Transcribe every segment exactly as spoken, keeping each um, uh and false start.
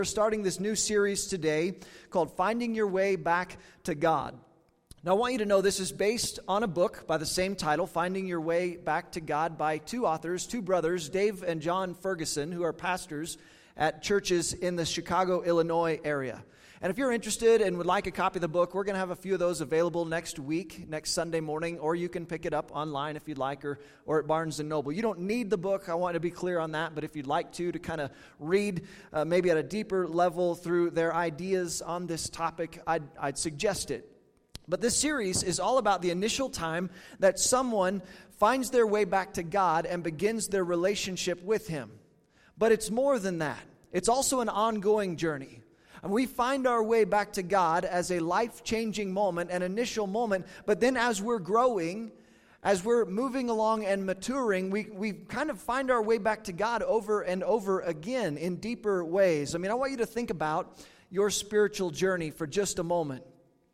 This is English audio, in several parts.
We're starting this new series today called Finding Your Way Back to God. Now, I want you to know this is based on a book by the same title, Finding Your Way Back to God, by two authors, two brothers, Dave and John Ferguson, who are pastors at churches in the Chicago, Illinois area. And if you're interested and would like a copy of the book, we're going to have a few of those available next week, next Sunday morning, or you can pick it up online if you'd like, or, or at Barnes and Noble. You don't need the book, I want to be clear on that, but if you'd like to, to kind of read uh, maybe at a deeper level through their ideas on this topic, I'd, I'd suggest it. But this series is all about the initial time that someone finds their way back to God and begins their relationship with Him. But it's more than that. It's also an ongoing journey. And we find our way back to God as a life-changing moment, an initial moment, but then as we're growing, as we're moving along and maturing, we, we kind of find our way back to God over and over again in deeper ways. I mean, I want you to think about your spiritual journey for just a moment.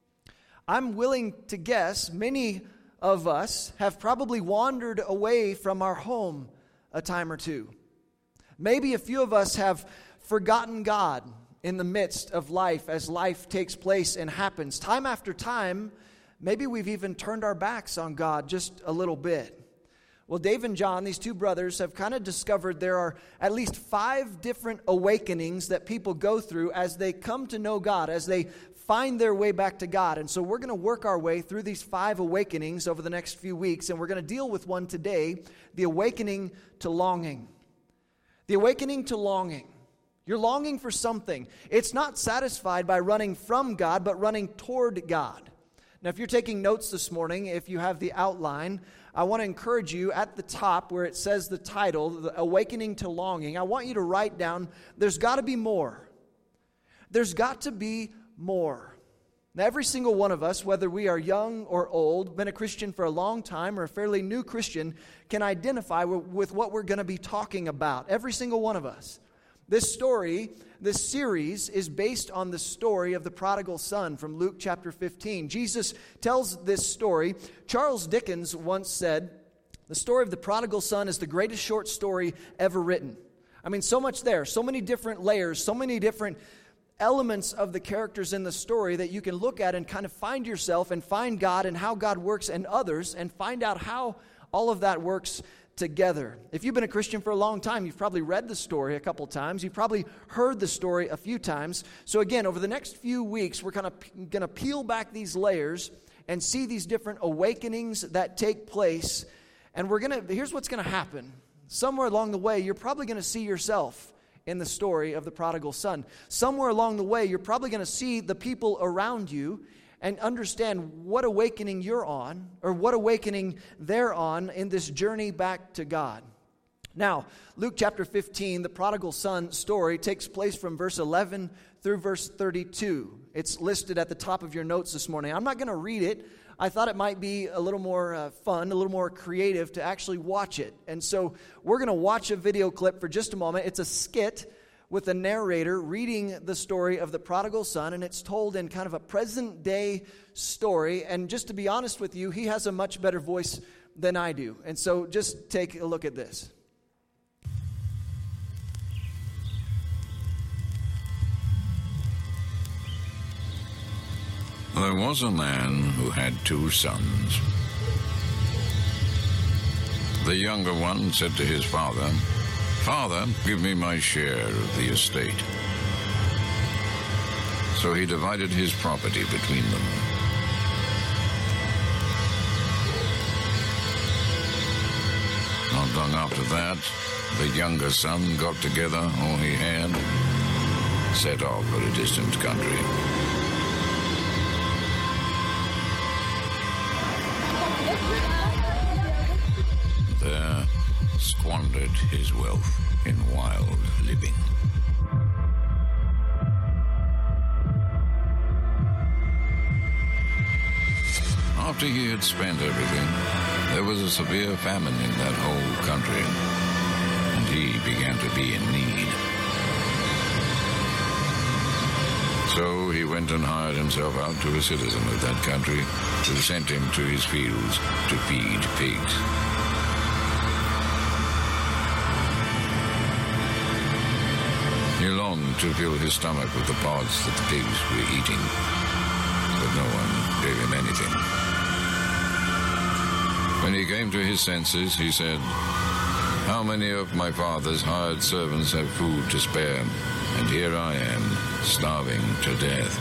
I'm willing to guess many of us have probably wandered away from our home a time or two. Maybe a few of us have forgotten God in the midst of life as life takes place and happens. Time after time, maybe we've even turned our backs on God just a little bit. Well, Dave and John, these two brothers, have kind of discovered there are at least five different awakenings that people go through as they come to know God, as they find their way back to God. And so we're going to work our way through these five awakenings over the next few weeks, and we're going to deal with one today, the awakening to longing. The awakening to longing. You're longing for something. It's not satisfied by running from God, but running toward God. Now, if you're taking notes this morning, if you have the outline, I want to encourage you at the top where it says the title, The Awakening to Longing, I want you to write down, there's got to be more. There's got to be more. Now, every single one of us, whether we are young or old, been a Christian for a long time or a fairly new Christian, can identify with what we're going to be talking about. Every single one of us. This story, this series, is based on the story of the prodigal son from Luke chapter fifteen. Jesus tells this story. Charles Dickens once said, the story of the prodigal son is the greatest short story ever written. I mean, so much there, so many different layers, so many different elements of the characters in the story that you can look at and kind of find yourself and find God and how God works and others and find out how all of that works together. If you've been a Christian for a long time, you've probably read the story a couple times. You've probably heard the story a few times. So again, over the next few weeks, we're kind of going to peel back these layers and see these different awakenings that take place. And we're going to, here's what's going to happen. Somewhere along the way, you're probably going to see yourself in the story of the prodigal son. Somewhere along the way, you're probably going to see the people around you and understand what awakening you're on, or what awakening they're on in this journey back to God. Now, Luke chapter fifteen, the prodigal son story, takes place from verse eleven through verse thirty-two. It's listed at the top of your notes this morning. I'm not going to read it. I thought it might be a little more uh, fun, a little more creative to actually watch it. And so we're going to watch a video clip for just a moment. It's a skit with a narrator reading the story of the prodigal son, and it's told in kind of a present-day story. And just to be honest with you, he has a much better voice than I do. And so just take a look at this. There was a man who had two sons. The younger one said to his father, "Father, give me my share of the estate." So he divided his property between them. Not long after that, the younger son got together all he had, set off for a distant country. There, squandered his wealth in wild living. After he had spent everything, there was a severe famine in that whole country, and he began to be in need. So he went and hired himself out to a citizen of that country, who sent him to his fields to feed pigs. He longed longed to fill his stomach with the pods that the pigs were eating, but no one gave him anything. When he came to his senses, he said, "How many of my father's hired servants have food to spare, and here I am, starving to death?"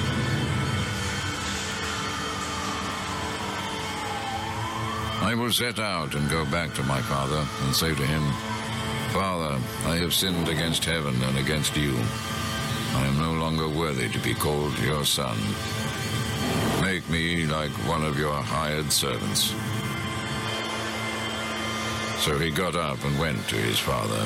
I will set out and go back to my father and say to him, "Father, I have sinned against heaven and against you. I am no longer worthy to be called your son. Make me like one of your hired servants." So he got up and went to his father.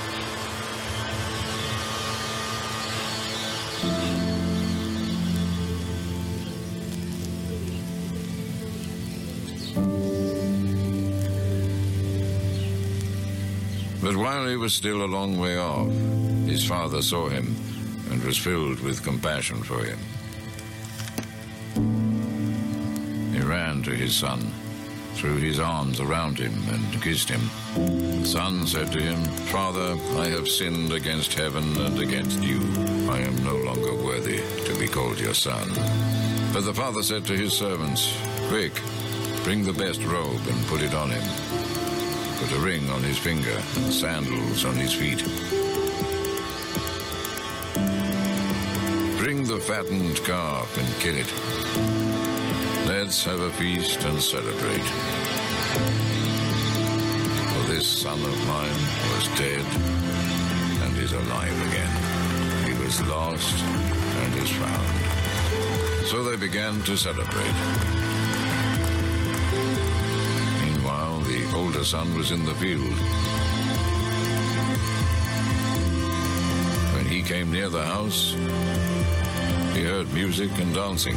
But while he was still a long way off, his father saw him and was filled with compassion for him. He ran to his son, threw his arms around him, and kissed him. The son said to him, "Father, I have sinned against heaven and against you. I am no longer worthy to be called your son." But the father said to his servants, "Quick, bring the best robe and put it on him. Put a ring on his finger and sandals on his feet. Bring the fattened calf and kill it. Let's have a feast and celebrate. For this son of mine was dead and is alive again. He was lost and is found." So they began to celebrate. Meanwhile, the older son was in the field. When he came near the house, he heard music and dancing.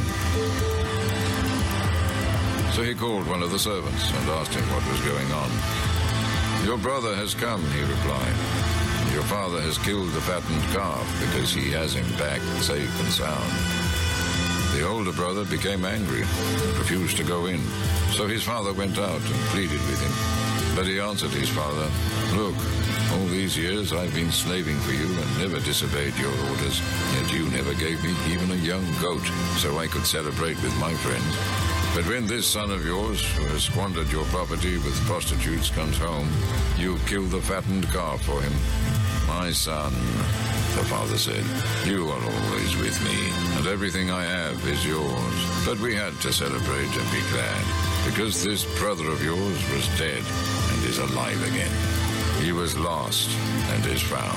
So he called one of the servants and asked him what was going on. "Your brother has come," he replied. "Your father has killed the fattened calf because he has him back safe and sound." The older brother became angry and refused to go in. So his father went out and pleaded with him. But he answered his father, "Look, all these years I've been slaving for you and never disobeyed your orders, yet you never gave me even a young goat so I could celebrate with my friends. But when this son of yours, who has squandered your property with prostitutes, comes home, you kill the fattened calf for him." "My son," the father said, "you are always with me, and everything I have is yours. But we had to celebrate and be glad, because this brother of yours was dead and is alive again. He was lost and is found."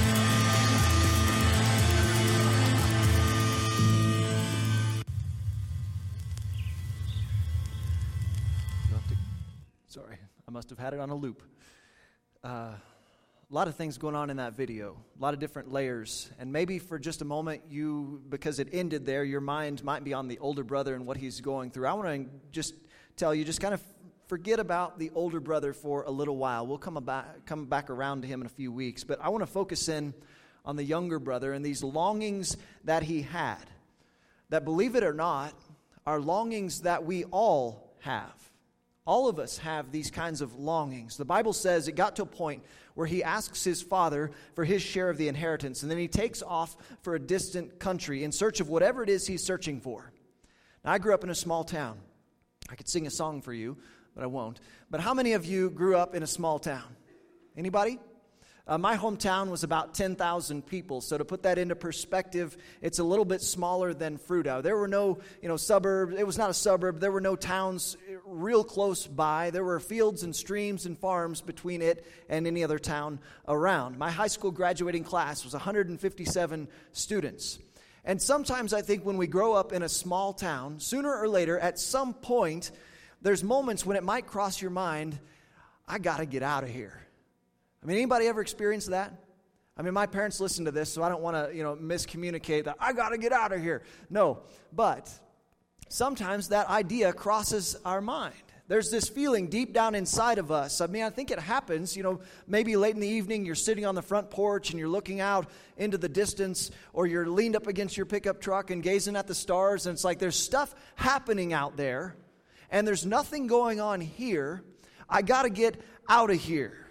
Sorry, I must have had it on a loop. Uh, a lot of things going on in that video, a lot of different layers. And maybe for just a moment, you, because it ended there, your mind might be on the older brother and what he's going through. I want to just tell you, just kind of forget about the older brother for a little while. We'll come back, come back around to him in a few weeks. But I want to focus in on the younger brother and these longings that he had. That, believe it or not, are longings that we all have. All of us have these kinds of longings. The Bible says it got to a point where he asks his father for his share of the inheritance, and then he takes off for a distant country in search of whatever it is he's searching for. Now, I grew up in a small town. I could sing a song for you, but I won't. But how many of you grew up in a small town? Anybody? Uh, my hometown was about ten thousand people, so to put that into perspective, it's a little bit smaller than Fruita. There were no, you know, suburbs. It was not a suburb. There were no towns real close by. There were fields and streams and farms between it and any other town around. My high school graduating class was one hundred fifty-seven students. And sometimes I think when we grow up in a small town, sooner or later, at some point, there's moments when it might cross your mind, I got to get out of here. I mean, anybody ever experienced that? I mean, my parents listen to this, so I don't want to, you know, miscommunicate that I got to get out of here. No, but sometimes that idea crosses our mind. There's this feeling deep down inside of us. I mean, I think it happens, you know, maybe late in the evening, you're sitting on the front porch and you're looking out into the distance, or you're leaned up against your pickup truck and gazing at the stars, and it's like there's stuff happening out there, and there's nothing going on here. I got to get out of here.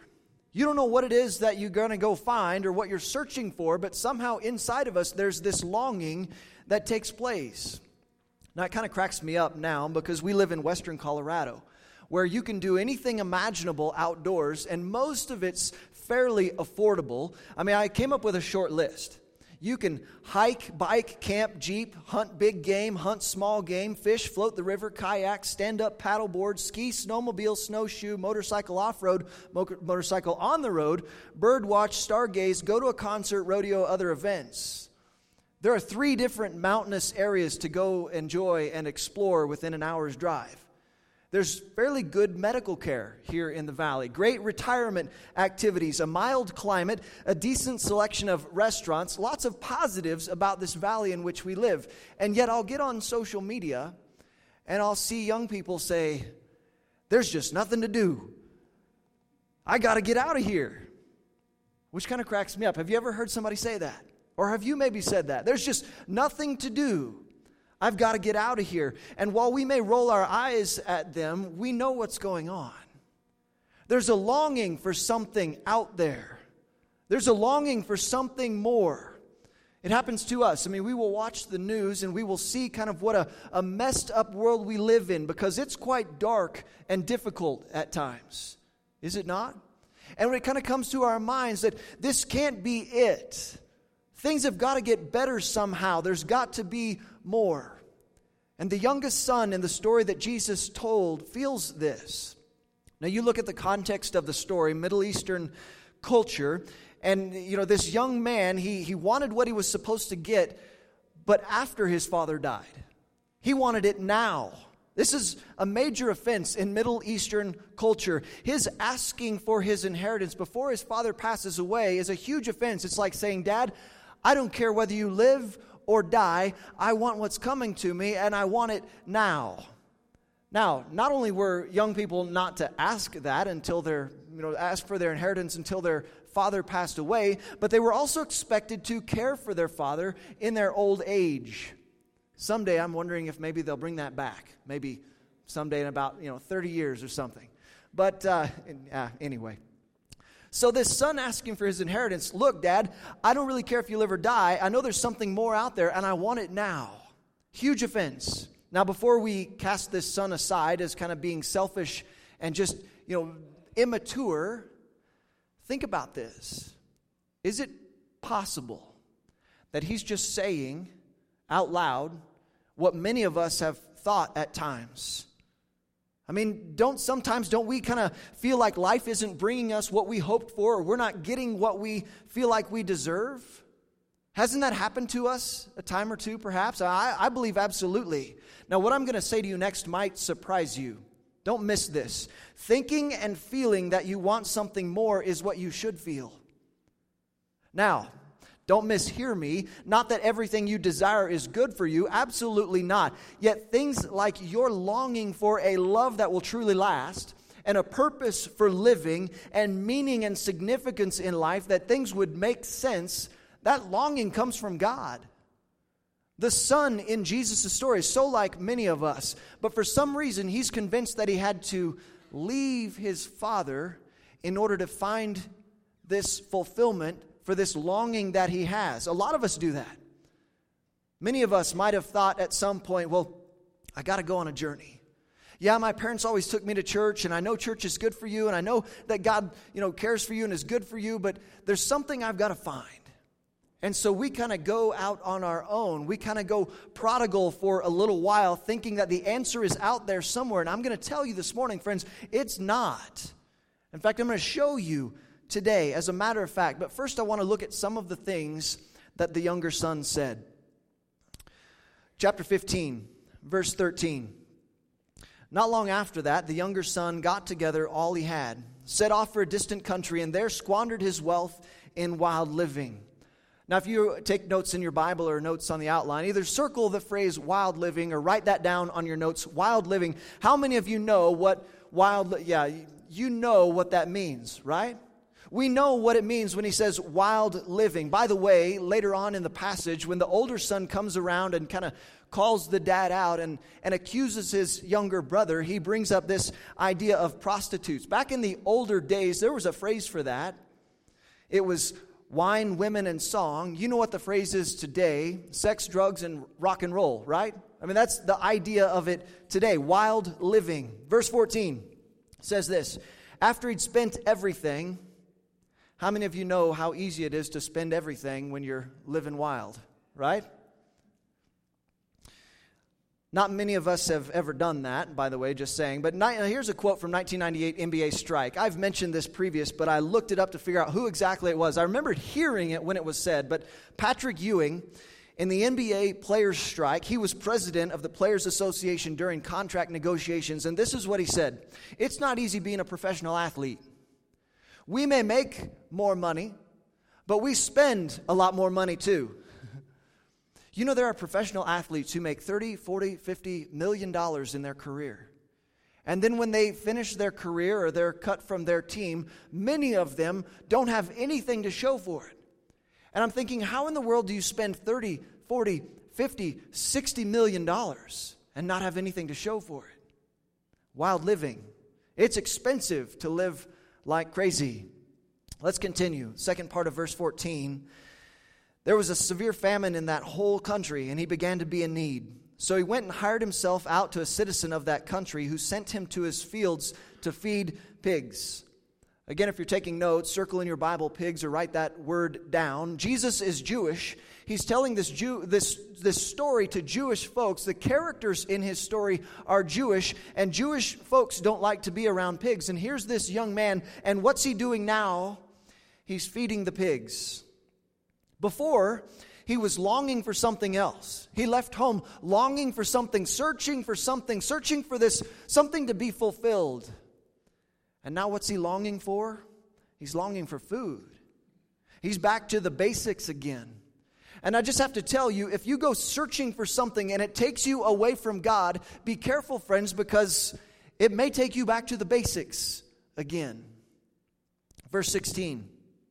You don't know what it is that you're going to go find or what you're searching for, but somehow inside of us there's this longing that takes place. Now, it kind of cracks me up now because we live in western Colorado, where you can do anything imaginable outdoors, and most of it's fairly affordable. I mean, I came up with a short list. You can hike, bike, camp, jeep, hunt big game, hunt small game, fish, float the river, kayak, stand-up paddleboard, ski, snowmobile, snowshoe, motorcycle off-road, mo- motorcycle on the road, bird watch, stargaze, go to a concert, rodeo, other events. There are three different mountainous areas to go enjoy and explore within an hour's drive. There's fairly good medical care here in the valley, great retirement activities, a mild climate, a decent selection of restaurants, lots of positives about this valley in which we live. And yet I'll get on social media and I'll see young people say, there's just nothing to do. I got to get out of here, which kind of cracks me up. Have you ever heard somebody say that? Or have you maybe said that? There's just nothing to do. I've got to get out of here. And while we may roll our eyes at them, we know what's going on. There's a longing for something out there. There's a longing for something more. It happens to us. I mean, we will watch the news and we will see kind of what a, a messed up world we live in, because it's quite dark and difficult at times. Is it not? And when it kind of comes to our minds that this can't be it. Things have got to get better somehow. There's got to be more. And the youngest son in the story that Jesus told feels this. Now you look at the context of the story, Middle Eastern culture, and you know, this young man, he, he wanted what he was supposed to get, but after his father died. He wanted it now. This is a major offense in Middle Eastern culture. His asking for his inheritance before his father passes away is a huge offense. It's like saying, Dad, I don't care whether you live or die. I want what's coming to me, and I want it now. Now, not only were young people not to ask that until their, you know, ask for their inheritance until their father passed away, but they were also expected to care for their father in their old age. Someday, I'm wondering if maybe they'll bring that back. Maybe someday in about, you know, thirty years or something. But uh, uh, anyway. So this son asking for his inheritance, look, Dad, I don't really care if you live or die. I know there's something more out there, and I want it now. Huge offense. Now, before we cast this son aside as kind of being selfish and just, you know, immature, think about this. Is it possible that he's just saying out loud what many of us have thought at times? I mean, don't sometimes don't we kind of feel like life isn't bringing us what we hoped for, or we're not getting what we feel like we deserve? Hasn't that happened to us a time or two, perhaps? I, I believe absolutely. Now, what I'm going to say to you next might surprise you. Don't miss this. Thinking and feeling that you want something more is what you should feel. Now, don't mishear me. Not that everything you desire is good for you. Absolutely not. Yet things like your longing for a love that will truly last, and a purpose for living, and meaning and significance in life, that things would make sense, that longing comes from God. The son in Jesus' story is so like many of us, but for some reason he's convinced that he had to leave his father in order to find this fulfillment for this longing that he has. A lot of us do that. Many of us might have thought at some point, well, I got to go on a journey. Yeah, my parents always took me to church, and I know church is good for you, and I know that God, you know, cares for you and is good for you, but there's something I've got to find. And so we kind of go out on our own. We kind of go prodigal for a little while, thinking that the answer is out there somewhere. And I'm going to tell you this morning, friends, it's not. In fact, I'm going to show you today, as a matter of fact. But first, I want to look at some of the things that the younger son said. Chapter fifteen, verse thirteen. Not long after that, the younger son got together all he had, set off for a distant country, and there squandered his wealth in wild living. Now, if you take notes in your Bible or notes on the outline, either circle the phrase wild living or write that down on your notes, wild living. How many of you know what wild, li- yeah, you know what that means, right? We know what it means when he says wild living. By the way, later on in the passage, when the older son comes around and kind of calls the dad out and, and accuses his younger brother, he brings up this idea of prostitutes. Back in the older days, there was a phrase for that. It was wine, women, and song. You know what the phrase is today: sex, drugs, and rock and roll, right? I mean, that's the idea of it today, wild living. Verse fourteen says this: after he'd spent everything. How many of you know how easy it is to spend everything when you're living wild, right? Not many of us have ever done that, by the way, just saying. But ni- here's a quote from nineteen ninety-eight N B A strike. I've mentioned this previous, but I looked it up to figure out who exactly it was. I remembered hearing it when it was said, but Patrick Ewing, in the N B A players strike, he was president of the Players Association during contract negotiations, and this is what he said: it's not easy being a professional athlete. We may make more money, but we spend a lot more money too. You know, there are professional athletes who make thirty, forty, fifty million dollars in their career. And then when they finish their career or they're cut from their team, many of them don't have anything to show for it. And I'm thinking, how in the world do you spend thirty, forty, fifty, sixty million dollars and not have anything to show for it? Wild living. It's expensive to live like crazy. Let's continue. Second part of verse fourteen. There was a severe famine in that whole country, and he began to be in need. So he went and hired himself out to a citizen of that country, who sent him to his fields to feed pigs. Again, if you're taking notes, circle in your Bible pigs or write that word down. Jesus is Jewish. He's telling this Jew, this, this story to Jewish folks. The characters in his story are Jewish, and Jewish folks don't like to be around pigs. And here's this young man, and what's he doing now? He's feeding the pigs. Before, he was longing for something else. He left home longing for something, searching for something, searching for this, something to be fulfilled. And now what's he longing for? He's longing for food. He's back to the basics again. And I just have to tell you, if you go searching for something and it takes you away from God, be careful, friends, because it may take you back to the basics again. Verse sixteen.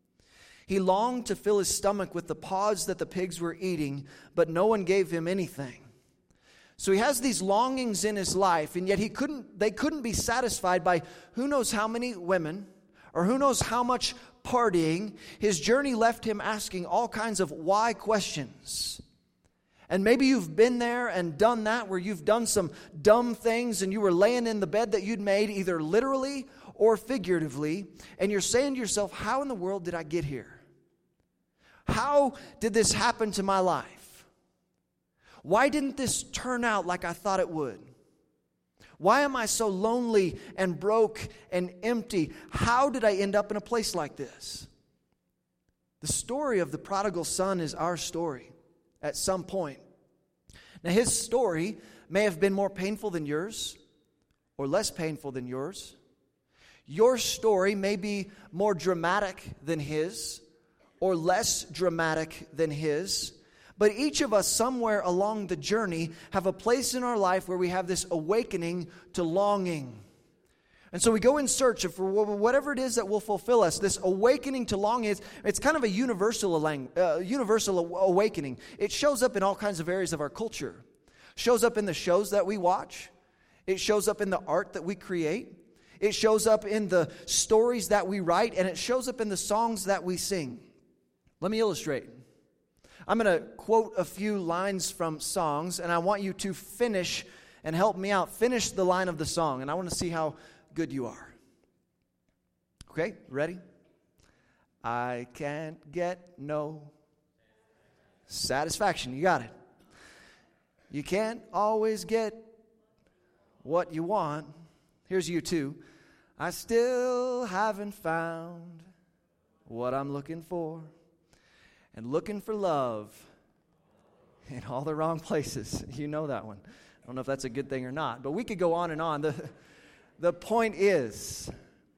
He longed to fill his stomach with the pods that the pigs were eating, but no one gave him anything. So he has these longings in his life, and yet he couldn't. they couldn't be satisfied by who knows how many women or who knows how much partying. His journey left him asking all kinds of why questions. And maybe you've been there and done that, where you've done some dumb things and you were laying in the bed that you'd made, either literally or figuratively, and you're saying to yourself, how in the world did I get here? How did this happen to my life? Why didn't this turn out like I thought it would? Why am I so lonely and broke and empty? How did I end up in a place like this? The story of the prodigal son is our story at some point. Now, his story may have been more painful than yours or less painful than yours. Your story may be more dramatic than his or less dramatic than his. But each of us somewhere along the journey have a place in our life where we have this awakening to longing. And so we go in search of for whatever it is that will fulfill us. This awakening to longing, it's, it's kind of a universal, uh, universal awakening. It shows up in all kinds of areas of our culture. Shows up in the shows that we watch. It shows up in the art that we create. It shows up in the stories that we write. And it shows up in the songs that we sing. Let me illustrate. I'm going to quote a few lines from songs, and I want you to finish and help me out. Finish the line of the song, and I want to see how good you are. Okay, ready? I can't get no satisfaction. You got it. You can't always get what you want. Here's you too. I still haven't found what I'm looking for. And looking for love in all the wrong places. You know that one. I don't know if that's a good thing or not. But we could go on and on. The, the point is,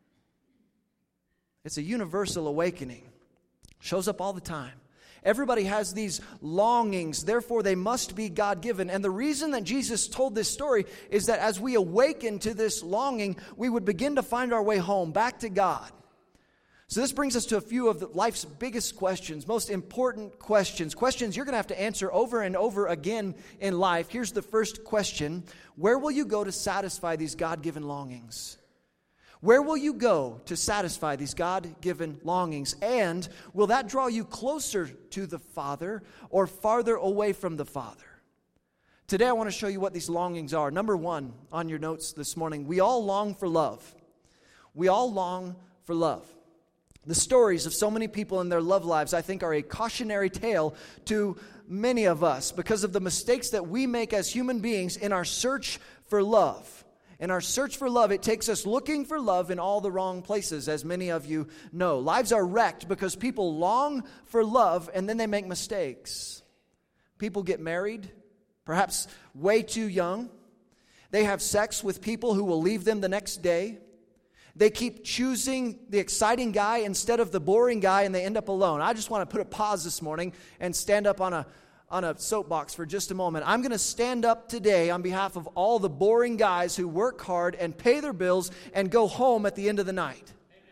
it's a universal awakening. Shows up all the time. Everybody has these longings. Therefore, they must be God-given. And the reason that Jesus told this story is that as we awaken to this longing, we would begin to find our way home, back to God. So this brings us to a few of the, life's biggest questions, most important questions, questions you're going to have to answer over and over again in life. Here's the first question. Where will you go to satisfy these God-given longings? Where will you go to satisfy these God-given longings? And will that draw you closer to the Father or farther away from the Father? Today I want to show you what these longings are. Number one on your notes this morning, we all long for love. We all long for love. The stories of so many people in their love lives, I think, are a cautionary tale to many of us because of the mistakes that we make as human beings in our search for love. In our search for love, it takes us looking for love in all the wrong places, as many of you know. Lives are wrecked because people long for love and then they make mistakes. People get married, perhaps way too young. They have sex with people who will leave them the next day. They keep choosing the exciting guy instead of the boring guy, and they end up alone. I just want to put a pause this morning and stand up on a on a soapbox for just a moment. I'm going to stand up today on behalf of all the boring guys who work hard and pay their bills and go home at the end of the night.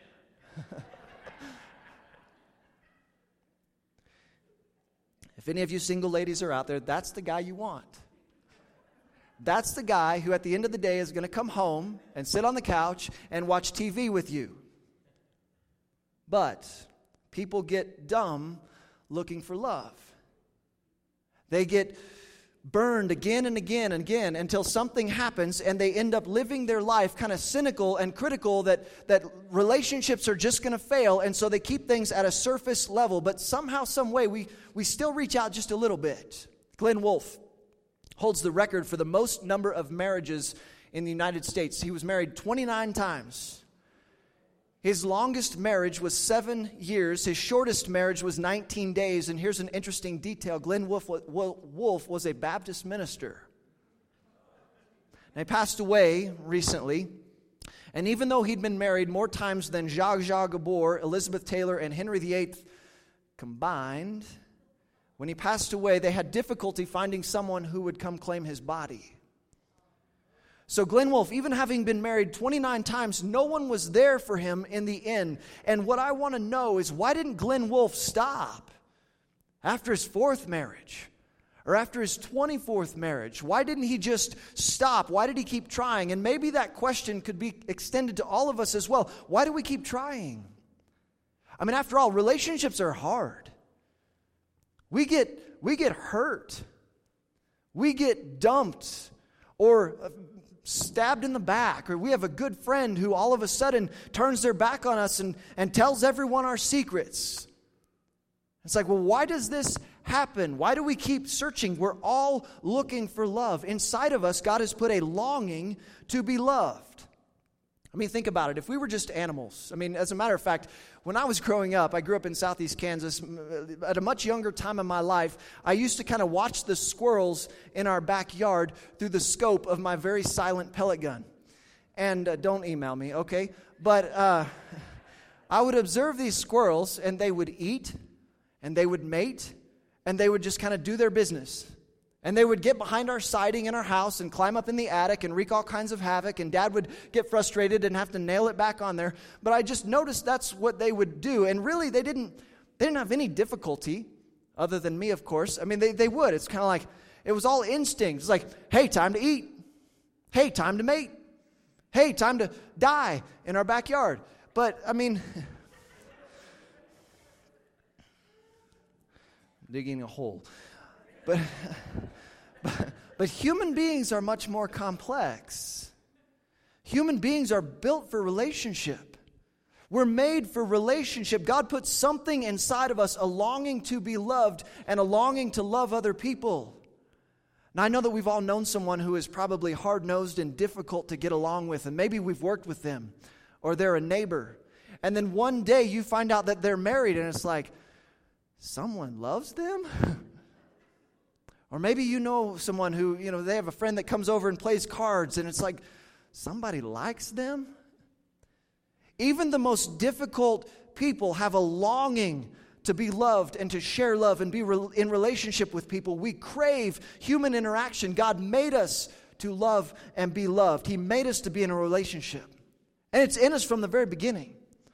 If any of you single ladies are out there, that's the guy you want. That's the guy who at the end of the day is going to come home and sit on the couch and watch T V with you. But people get dumb looking for love. They get burned again and again and again until something happens and they end up living their life kind of cynical and critical that, that relationships are just going to fail, and so they keep things at a surface level. But somehow, some way, we, we still reach out just a little bit. Glenn Wolfe holds the record for the most number of marriages in the United States. He was married twenty-nine times. His longest marriage was seven years. His shortest marriage was nineteen days. And here's an interesting detail. Glenn Wolfe, Wolfe was a Baptist minister. And he passed away recently. And even though he'd been married more times than Zsa Zsa Gabor, Elizabeth Taylor, and Henry the Eighth combined, when he passed away, they had difficulty finding someone who would come claim his body. So Glenn Wolfe, even having been married twenty-nine times, no one was there for him in the end. And what I want to know is, why didn't Glenn Wolfe stop after his fourth marriage or after his twenty-fourth marriage? Why didn't he just stop? Why did he keep trying? And maybe that question could be extended to all of us as well. Why do we keep trying? I mean, after all, relationships are hard. We get we get hurt. We get dumped or stabbed in the back, or we have a good friend who all of a sudden turns their back on us and, and tells everyone our secrets. It's like, well, why does this happen? Why do we keep searching? We're all looking for love. Inside of us, God has put a longing to be loved. I mean, think about it. If we were just animals, I mean, as a matter of fact, when I was growing up, I grew up in southeast Kansas. At a much younger time in my life, I used to kind of watch the squirrels in our backyard through the scope of my very silent pellet gun. And uh, don't email me, okay? But uh, I would observe these squirrels, and they would eat, and they would mate, and they would just kind of do their business. And they would get behind our siding in our house and climb up in the attic and wreak all kinds of havoc, and Dad would get frustrated and have to nail it back on there. But I just noticed that's what they would do. And really, they didn't they didn't have any difficulty, other than me, of course. I mean, they, they would. It's kind of like, it was all instinct. It's like, hey, time to eat. Hey, time to mate. Hey, time to die in our backyard. But, I mean, digging a hole. But, but, but human beings are much more complex. Human beings are built for relationship. We're made for relationship. God put something inside of us, a longing to be loved and a longing to love other people. Now, I know that we've all known someone who is probably hard-nosed and difficult to get along with, and maybe we've worked with them, or they're a neighbor. And then one day you find out that they're married, and it's like, someone loves them? Or maybe you know someone who, you know, they have a friend that comes over and plays cards, and it's like, somebody likes them? Even the most difficult people have a longing to be loved and to share love and be re- in relationship with people. We crave human interaction. God made us to love and be loved. He made us to be in a relationship. And it's in us from the very beginning.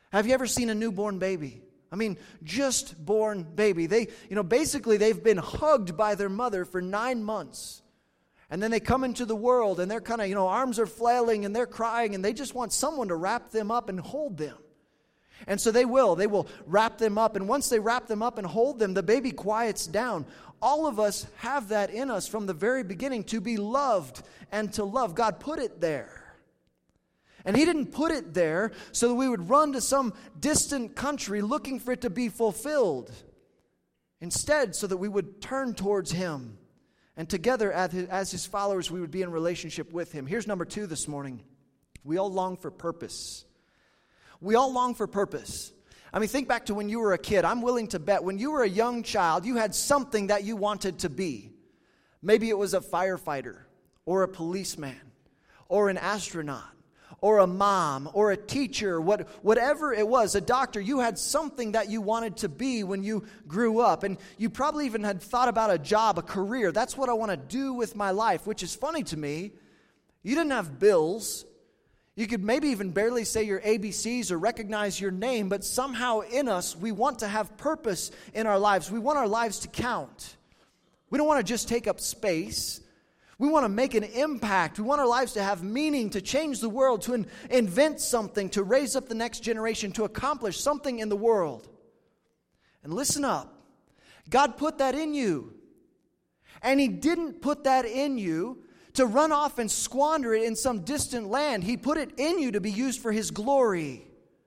Have you ever seen a newborn baby? I mean, just born baby. They, you know, basically they've been hugged by their mother for nine months. And then they come into the world and they're kind of, you know, arms are flailing and they're crying and they just want someone to wrap them up and hold them. And so they will. They will wrap them up. And once they wrap them up and hold them, the baby quiets down. All of us have that in us from the very beginning, to be loved and to love. God put it there. And He didn't put it there so that we would run to some distant country looking for it to be fulfilled. Instead, so that we would turn towards Him. And together, as His followers, we would be in relationship with Him. Here's number two this morning. We all long for purpose. We all long for purpose. I mean, think back to when you were a kid. I'm willing to bet when you were a young child, you had something that you wanted to be. Maybe it was a firefighter, or a policeman, or an astronaut, or a mom, or a teacher, what, whatever it was, a doctor. You had something that you wanted to be when you grew up. And you probably even had thought about a job, a career. That's what I want to do with my life, which is funny to me. You didn't have bills. You could maybe even barely say your A B Cs or recognize your name, but somehow in us, we want to have purpose in our lives. We want our lives to count. We don't want to just take up space. We want to make an impact. We want our lives to have meaning, to change the world, to in- invent something, to raise up the next generation, to accomplish something in the world. And listen up. God put that in you. And He didn't put that in you to run off and squander it in some distant land. He put it in you to be used for His glory.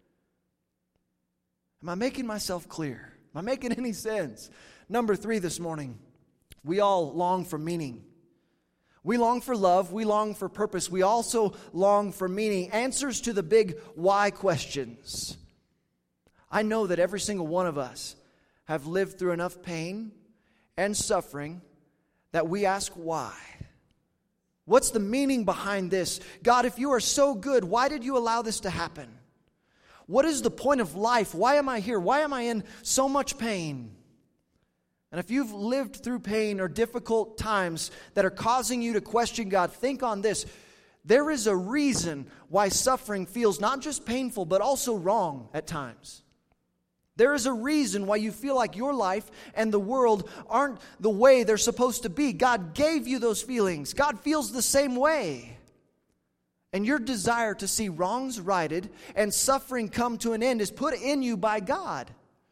Am I making myself clear? Am I making any sense? Number three this morning. We all long for meaning. We long for love. We long for purpose. We also long for meaning. Answers to the big why questions. I know that every single one of us have lived through enough pain and suffering that we ask why. What's the meaning behind this? God, if you are so good, why did you allow this to happen? What is the point of life? Why am I here? Why am I in so much pain? And if you've lived through pain or difficult times that are causing you to question God, think on this. There is a reason why suffering feels not just painful, but also wrong at times. There is a reason why you feel like your life and the world aren't the way they're supposed to be. God gave you those feelings. God feels the same way. And your desire to see wrongs righted and suffering come to an end is put in you by God.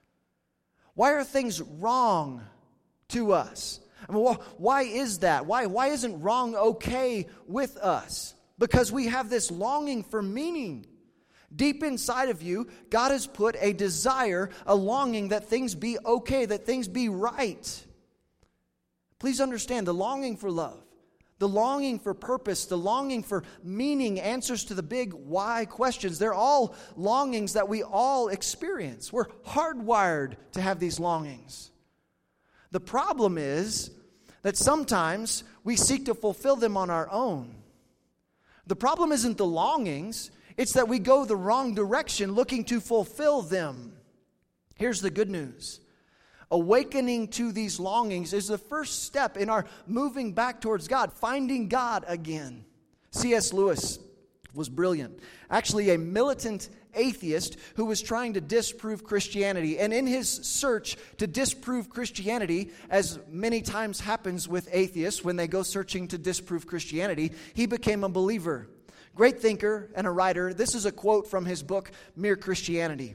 Why are things wrong to us? I mean, why is that? Why, why isn't wrong okay with us? Because we have this longing for meaning. Deep inside of you, God has put a desire, a longing that things be okay, that things be right. Please understand, the longing for love, the longing for purpose, the longing for meaning, answers to the big why questions, they're all longings that we all experience. We're hardwired to have these longings. The problem is that sometimes we seek to fulfill them on our own. The problem isn't the longings, it's that we go the wrong direction looking to fulfill them. Here's the good news. Awakening to these longings is the first step in our moving back towards God, finding God again. C S Lewis was brilliant. Actually, a militant atheist who was trying to disprove Christianity. And in his search to disprove Christianity, as many times happens with atheists when they go searching to disprove Christianity, he became a believer. Great thinker and a writer. This is a quote from his book, Mere Christianity.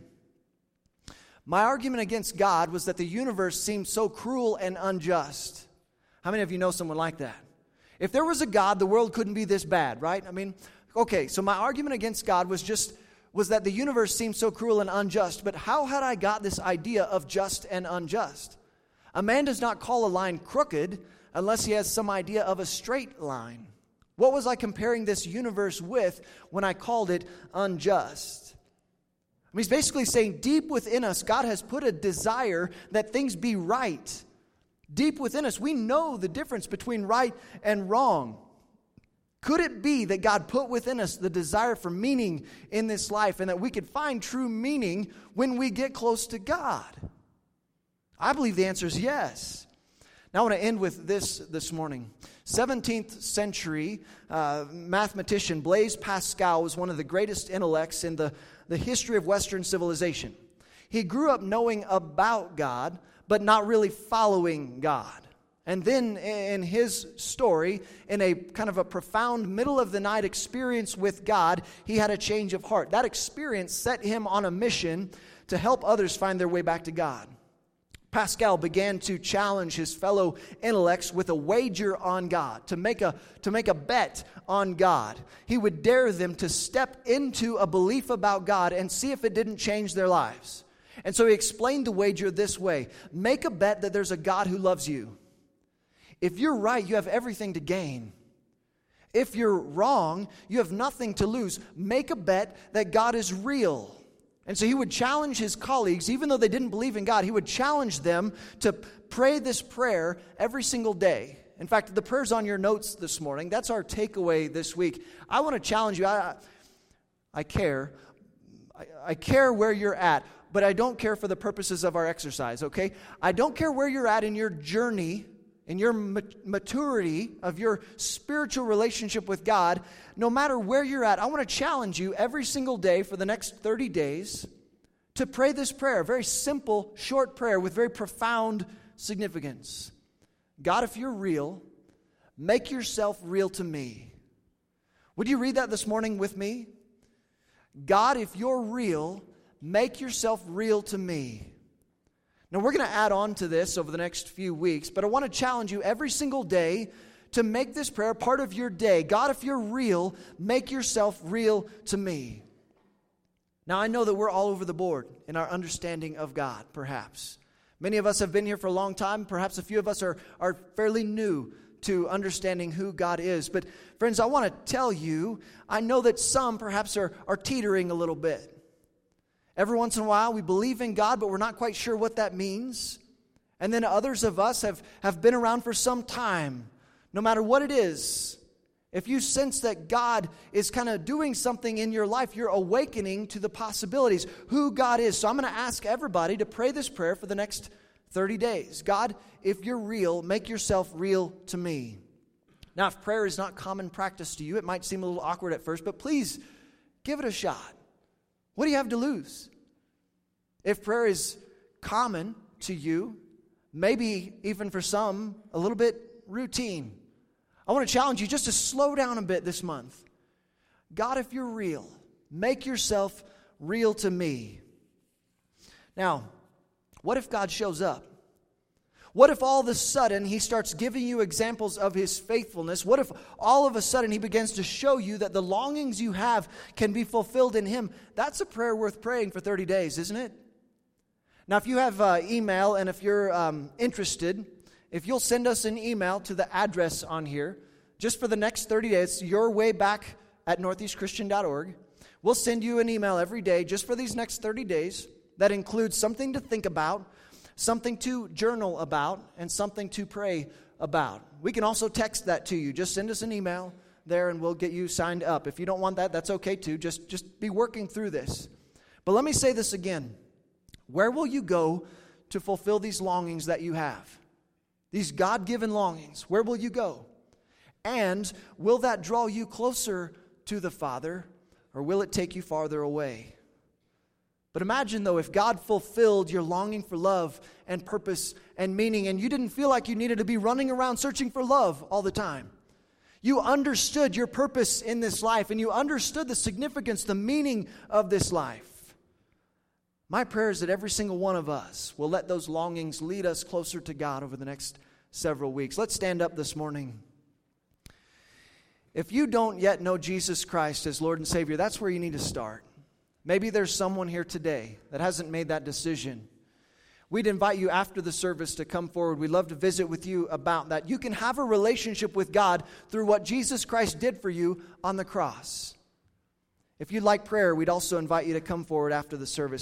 My argument against God was that the universe seemed so cruel and unjust. How many of you know someone like that? If there was a God, the world couldn't be this bad, right? I mean, okay, so my argument against God was just, was that the universe seemed so cruel and unjust. But how had I got this idea of just and unjust? A man does not call a line crooked unless he has some idea of a straight line. What was I comparing this universe with when I called it unjust? I mean, he's basically saying deep within us, God has put a desire that things be right. Deep within us, we know the difference between right and wrong. Could it be that God put within us the desire for meaning in this life and that we could find true meaning when we get close to God? I believe the answer is yes. Now I want to end with this this morning. seventeenth century uh, mathematician Blaise Pascal was one of the greatest intellects in the, the history of Western civilization. He grew up knowing about God, but not really following God. And then in his story, in a kind of a profound middle-of-the-night experience with God, he had a change of heart. That experience set him on a mission to help others find their way back to God. Pascal began to challenge his fellow intellects with a wager on God, to make a, to make a bet on God. He would dare them to step into a belief about God and see if it didn't change their lives. And so he explained the wager this way: make a bet that there's a God who loves you. If you're right, you have everything to gain. If you're wrong, you have nothing to lose. Make a bet that God is real. And so he would challenge his colleagues, even though they didn't believe in God, he would challenge them to pray this prayer every single day. In fact, the prayer's on your notes this morning. That's our takeaway this week. I want to challenge you. I, I care. I, I care where you're at, but I don't care for the purposes of our exercise, okay? I don't care where you're at in your journey, in your maturity of your spiritual relationship with God. No matter where you're at, I want to challenge you every single day for the next thirty days to pray this prayer, a very simple, short prayer with very profound significance. God, if you're real, make yourself real to me. Would you read that this morning with me? God, if you're real, make yourself real to me. Now, we're going to add on to this over the next few weeks, but I want to challenge you every single day to make this prayer part of your day. God, if you're real, make yourself real to me. Now, I know that we're all over the board in our understanding of God, perhaps. Many of us have been here for a long time. Perhaps a few of us are, are fairly new to understanding who God is. But, friends, I want to tell you, I know that some perhaps are, are teetering a little bit. Every once in a while, we believe in God, but we're not quite sure what that means. And then others of us have, have been around for some time. No matter what it is, if you sense that God is kind of doing something in your life, you're awakening to the possibilities, who God is. So I'm going to ask everybody to pray this prayer for the next thirty days. God, if you're real, make yourself real to me. Now, if prayer is not common practice to you, it might seem a little awkward at first, but please give it a shot. What do you have to lose? If prayer is common to you, maybe even for some, a little bit routine, I want to challenge you just to slow down a bit this month. God, if you're real, make yourself real to me. Now, what if God shows up? What if all of a sudden He starts giving you examples of His faithfulness? What if all of a sudden He begins to show you that the longings you have can be fulfilled in Him? That's a prayer worth praying for thirty days, isn't it? Now, if you have uh, email and if you're um, interested, if you'll send us an email to the address on here, just for the next thirty days, your way back at northeast christian dot org, we'll send you an email every day just for these next thirty days that includes something to think about, something to journal about, and something to pray about. We can also text that to you. Just send us an email there and we'll get you signed up. If you don't want that, that's okay too. Just, just be working through this. But let me say this again. Where will you go to fulfill these longings that you have? These God-given longings. Where will you go? And will that draw you closer to the Father, or will it take you farther away? But imagine, though, if God fulfilled your longing for love and purpose and meaning, and you didn't feel like you needed to be running around searching for love all the time. You understood your purpose in this life, and you understood the significance, the meaning of this life. My prayer is that every single one of us will let those longings lead us closer to God over the next several weeks. Let's stand up this morning. If you don't yet know Jesus Christ as Lord and Savior, that's where you need to start. Maybe there's someone here today that hasn't made that decision. We'd invite you after the service to come forward. We'd love to visit with you about that. You can have a relationship with God through what Jesus Christ did for you on the cross. If you'd like prayer, we'd also invite you to come forward after the service.